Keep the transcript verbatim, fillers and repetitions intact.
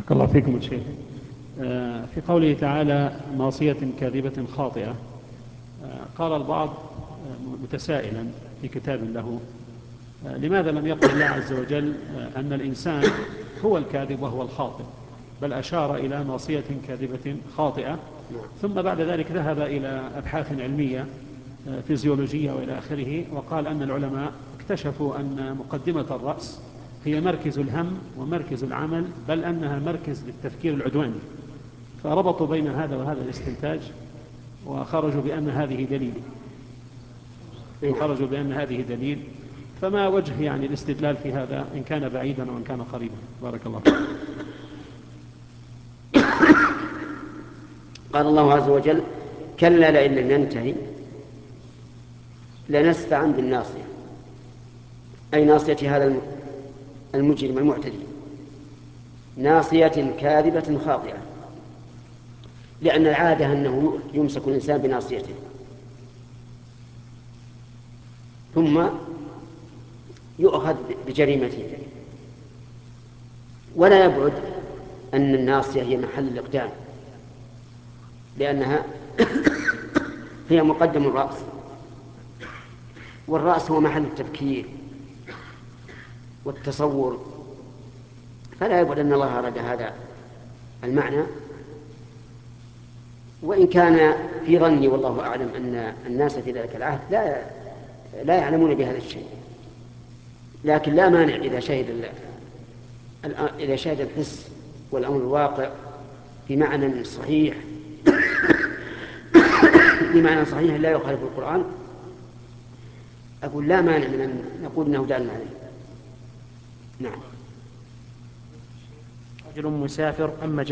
بارك الله فيكم الشيخ. في قوله تعالى ناصية كاذبة خاطئة، قال البعض متسائلا في كتاب له لماذا لم يقل الله عز وجل أن الإنسان هو الكاذب وهو الخاطئ، بل أشار إلى ناصية كاذبة خاطئة، ثم بعد ذلك ذهب إلى أبحاث علمية فيزيولوجية وإلى آخره، وقال أن العلماء اكتشفوا أن مقدمة الرأس هي مركز الهم ومركز العمل، بل أنها مركز للتفكير العدواني، فربطوا بين هذا وهذا الاستنتاج وخرجوا بأن هذه دليل خرجوا بأن هذه دليل فما وجه يعني الاستدلال في هذا إن كان بعيدا وإن كان قريبا؟ بارك الله فيك. قال الله عز وجل كلا لئن لم ينتهي لنسفعا بالناصية، أي ناصية هذا المجرم المعتدي، ناصية كاذبة خاطئة، لأن العادة أنه يمسك الإنسان بناصيته ثم يؤخذ بجريمته، ولا يبعد أن الناصية هي محل الإقدام، لأنها هي مقدم الرأس، والرأس هو محل التفكير والتصور، فلا يبعد أن الله أراد هذا المعنى. وإن كان في ظني والله أعلم أن الناس في ذلك العهد لا لا يعلمون بهذا الشيء، لكن لا مانع إذا شهد إذا شهد الحس والأمر الواقع بمعنى صحيح بمعنى صحيح لا يخالف القرآن، أقول لا مانع من أن نقول أنه دال عليه. نعم. رجل مسافر أما